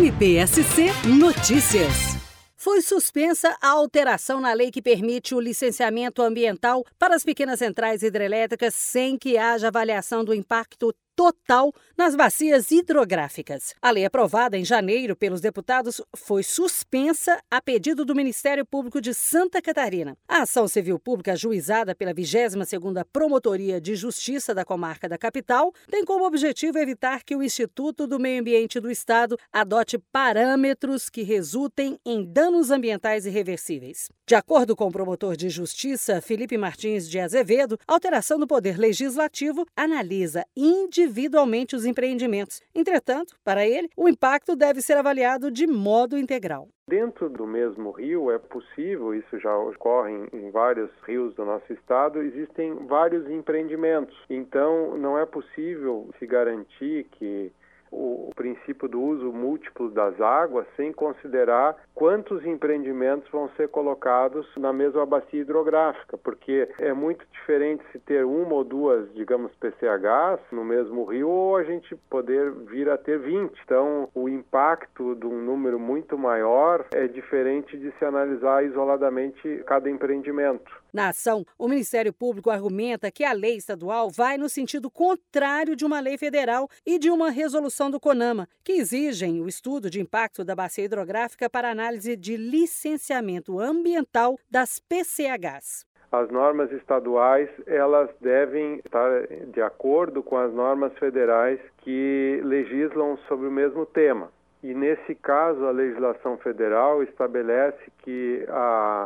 MPSC Notícias. Foi suspensa a alteração na lei que permite o licenciamento ambiental para as pequenas centrais hidrelétricas sem que haja avaliação do impacto total nas bacias hidrográficas. A lei aprovada em janeiro pelos deputados foi suspensa a pedido do Ministério Público de Santa Catarina. A ação civil pública ajuizada pela 22ª Promotoria de Justiça da Comarca da Capital tem como objetivo evitar que o Instituto do Meio Ambiente do Estado adote parâmetros que resultem em danos ambientais irreversíveis. De acordo com o promotor de justiça Felipe Martins de Azevedo, a alteração do Poder Legislativo analisa individualmente os empreendimentos. Entretanto, para ele, o impacto deve ser avaliado de modo integral. Dentro do mesmo rio é possível, isso já ocorre em vários rios do nosso estado, existem vários empreendimentos. Então, não é possível se garantir que o princípio do uso múltiplo das águas sem considerar quantos empreendimentos vão ser colocados na mesma bacia hidrográfica, porque é muito diferente se ter uma ou duas, digamos, PCHs no mesmo rio ou a gente poder vir a ter 20. Então, o impacto de um número muito maior é diferente de se analisar isoladamente cada empreendimento. Na ação, o Ministério Público argumenta que a lei estadual vai no sentido contrário de uma lei federal e de uma resolução do CONAMA, que exigem o estudo de impacto da bacia hidrográfica para análise de licenciamento ambiental das PCHs. As normas estaduais, elas devem estar de acordo com as normas federais que legislam sobre o mesmo tema. E nesse caso, a legislação federal estabelece que a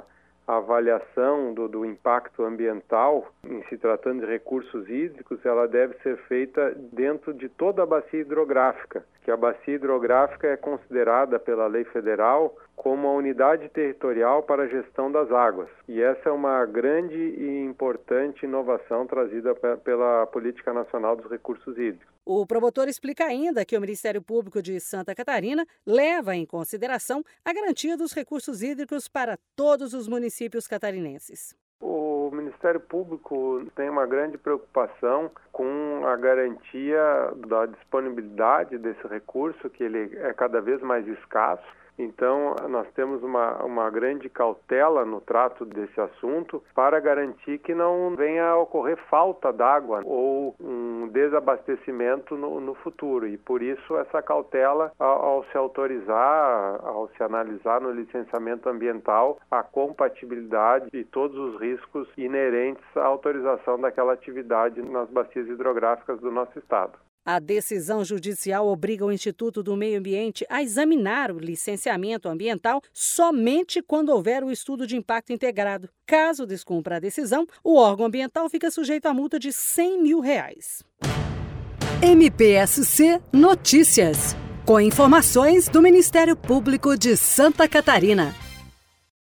avaliação do impacto ambiental, em se tratando de recursos hídricos, ela deve ser feita dentro de toda a bacia hidrográfica, que a bacia hidrográfica é considerada pela lei federal como a unidade territorial para a gestão das águas. E essa é uma grande e importante inovação trazida pela Política Nacional dos Recursos Hídricos. O promotor explica ainda que o Ministério Público de Santa Catarina leva em consideração a garantia dos recursos hídricos para todos os municípios catarinenses. O Ministério Público tem uma grande preocupação com a garantia da disponibilidade desse recurso, que ele é cada vez mais escasso. Então, nós temos uma grande cautela no trato desse assunto para garantir que não venha a ocorrer falta d'água ou um desabastecimento no futuro. E, por isso, essa cautela ao se autorizar, ao se analisar no licenciamento ambiental, a compatibilidade e todos os riscos inerentes à autorização daquela atividade nas bacias hidrográficas do nosso estado. A decisão judicial obriga o Instituto do Meio Ambiente a examinar o licenciamento ambiental somente quando houver o estudo de impacto integrado. Caso descumpra a decisão, o órgão ambiental fica sujeito a multa de R$100 mil. MPSC Notícias, com informações do Ministério Público de Santa Catarina.